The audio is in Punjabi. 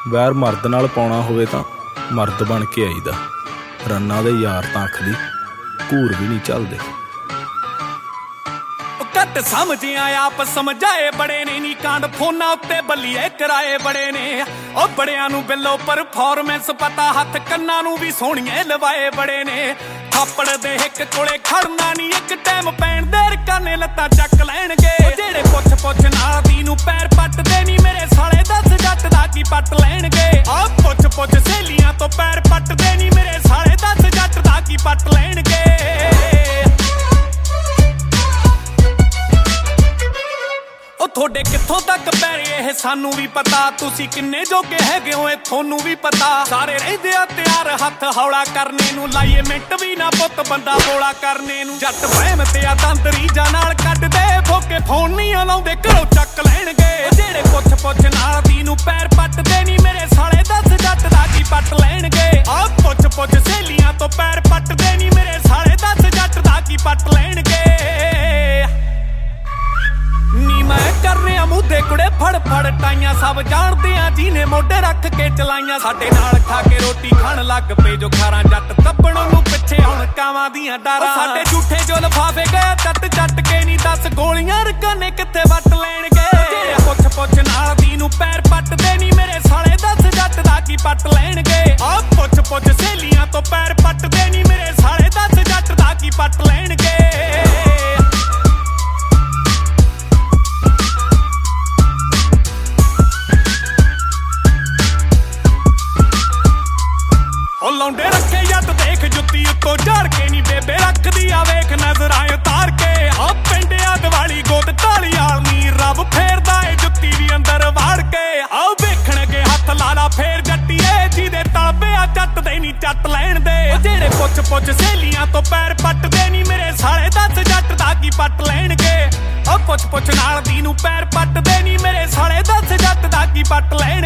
ਵੈਰ ਮਰਦ ਨਾਲ ਪਾਉਣਾ ਹੋਵੇ ਤਾਂ ਮਰਦ ਬਣ ਕੇ ਆਈਦਾ। ਰੰਨਾਂ ਦੇ ਯਾਰ ਤਾਂ ਅੱਖ ਦੀ ਘੂਰ ਵੀ ਨਹੀਂ ਚੱਲਦੇ। ਘੱਟ ਸਮਝਿਆ ਆਪ ਸਮਝਾਏ ਬੜੇ ਨੇ ਨੀ ਕਾਂਡ ਫੋਨਾਂ ਉੱਤੇ ਬੱਲੀਏ ਕਰਾਏ ਬੜੇ ਨੇ। ਉਹ ਬੜਿਆਂ ਨੂੰ ਬਿੱਲੋ ਪਰਫਾਰਮੈਂਸ ਪਤਾ ਹੱਥ ਕੰਨਾਂ ਨੂੰ ਵੀ ਸੋਹਣੀਏ ਲਵਾਏ ਬੜੇ ਨੇ। ਥਾਪੜ ਦੇ ਇੱਕ ਕੋਲੇ ਖੜਨਾ ਨੀ ਇੱਕ ਟਾਈਮ ਪੈਣ ਦੇ ਰਕਾਨੇ ਲੱਤਾਂ ਚੱਕ ਲੈਣਗੇ। ਜਿਹੜੇ ਪੁੱਛ ਨਾਲ ਦੀ ਨੂੰ ਪੈਰ ਪੱਟਦੇ ਨੀ ਮੇਰੇ ਸਾਲੇ ਦੱਸ ਜੱਟ ਦਾ ਕੀ ਪੱਟ ਲੈਣਗੇ। ਆ ਪੁੱਛ ਸਹੇਲੀਆਂ ਤੋਂ ਪੈਰ ਪੱਟਦੇ ਨੀ ਮੇਰੇ ਸਾਲੇ ਦੱਸ ਜੱਟ ਦਾ ਕੀ ਪੱਟ ਲੈਣਗੇ। ਉਹ ਤੁਹਾਡੇ ਕਿੱਥੋਂ ਤੱਕ ਪੈਰੇ ਇਹ ਸਾਨੂੰ ਵੀ ਪਤਾ। ਤੁਸੀਂ ਕਿੰਨੇ ਜੋਗੇ ਹੈਗੇ ਹੋ ਇਹ ਤੁਹਾਨੂੰ ਵੀ ਪਤਾ। ਸਾਰੇ ਰਹਿੰਦੇ ਆ ਤਿਆਰ ਹੱਥ ਹੌਲਾ ਕਰਨੇ ਨੂੰ। ਲਾਈਏ ਮਿੰਟ ਵੀ ਨਾ ਪੁੱਤ ਬੰਦਾ ਬੋਲਾ ਕਰਨੇ ਨੂੰ। ਜੱਟ ਵਹਿਮ ਤੇ ਆ ਤੰਦਰੀ ਜਾਂ ਨਾਲ ਕੱਢਦੇ ਫੋਕੇ ਫੋਨ ਨਹੀਂ ਲਾਉਂਦੇ ਘਰੋਂ ਚੱਕ ਲੈਣਗੇ। ਜਿਹੜੇ ਪੁੱਛ ਨਾਲ ਦੀ ਨੂੰ ਪੈਰ ਪੱਟਦੇ ਨੀ ਮੇਰੇ ਸਾਲੇ ਦੱਸ ਜੱਟ ਦਾ ਕੀ ਪੱਟ ਲੈਣਗੇ। ਆ ਪੁੱਛ ਸਹੇਲੀਆਂ ਤੋਂ ਪੈਰ ਪੱਟਦੇ ਨੀ ਮੇਰੇ ਸਾਲੇ ਦੱਸ ਜੱਟ ਦਾ ਕੀ ਪੱਟ ਲੈਣਗੇ। ਨੀ ਮੈਂ ਕਰ ਰਿਹਾ ਮੂਧੇ ਕੁੜੇ ਫੜ ਟਾਈਆਂ ਸਭ ਜਾਣਦੇ ਆ ਜਿਹਨੇ ਮੋਢੇ ਰੱਖ ਕੇ ਚਲਾਈਆਂ। ਸਾਡੇ ਨਾਲ ਖਾ ਕੇ ਰੋਟੀ ਖਾਣ ਲੱਗ ਪਏ ਜੋ ਖਾਰਾਂ। ਜੱਟ ਦੱਬਣ ਨੂੰ ਪਿੱਛੇ ਹੁਣ ਕਾਵਾਂ ਦੀਆਂ ਡਾਰਾਂ। ਸਾਡੇ ਝੂਠੇ ਜੋ ਲਫਾਫੇ ਗਏ ਚੱਟ ਕੇ ਨੀ ਦੱਸ ਗੋਲੀਆਂ ਰਕਾਨੇ ਕਿੱਥੇ ਵੱਟ ਲੈਣਗੇ। ਜਿਹੜੇ ਪੁੱਛ ਨਾਲ ਦੀ ਨੂੰ ਪੈਰ ਪੱਟਦੇ ਨੀ ਮੇਰੇ ਸਾਲੇ ਦੱਸ ਜੱਟ ਦਾ ਕੀ ਪੱਟ ਲੈਣਗੇ। ਆ ਪੁੱਛ ਸਹੇਲੀਆਂ ਤੋਂ ਪੈਰ ਪੱਟਦੇ ਨੀ ਮੇਰੇ ਸਾਲੇ ਦੱਸ ਜੱਟ ਦਾ ਕੀ ਪੱਟ ਲੈਣਗੇ। ਲੌਂਡੇ ਰੱਖੇ ਜੱਟ ਦੇਖ ਜੁੱਤੀ ਉੱਤੋਂ ਝਾੜ ਕੇ ਨੀ ਬੇਬੇ ਰੱਖਦੀ ਆ ਵੇਖ ਨਜ਼ਰਾਂ ਉਤਾਰ ਕੇ। ਆ ਪਿੰਡਿਆ ਦੀਵਾਲੀ ਗੋਦ ਢਾਲੀਆਲ ਨੀ ਰੱਬ ਫੇਰਦਾ ਏ ਜੁੱਤੀ ਵੀ ਅੰਦਰ ਵਾੜ ਕੇ। ਆਓ ਵੇਖਣਗੇ ਹੱਥ ਲਾਲਾ ਫੇਰ ਜੱਟੀਏ ਜਿਹਦੇ ਤਾਬੇ ਆ ਜੱਟ ਦੇ ਨੀ ਚੱਟ ਲੈਣ ਦੇ। ਜਿਹੜੇ ਪੁੱਛ ਸਹੇਲੀਆਂ ਤੋਂ ਪੈਰ ਪੱਟਦੇ ਨੀ ਮੇਰੇ ਸਾਲੇ ਦੱਸ ਜੱਟ ਦਾ ਕੀ ਪੱਟ ਲੈਣਗੇ। ਉਹ ਪੁੱਛ ਨਾਲ ਦੀ ਨੂੰ ਪੈਰ ਪੱਟਦੇ ਨੀ ਮੇਰੇ ਸਾਲੇ ਦੱਸ ਜੱਟ ਦਾ ਕੀ ਪੱਟ ਲੈਣ।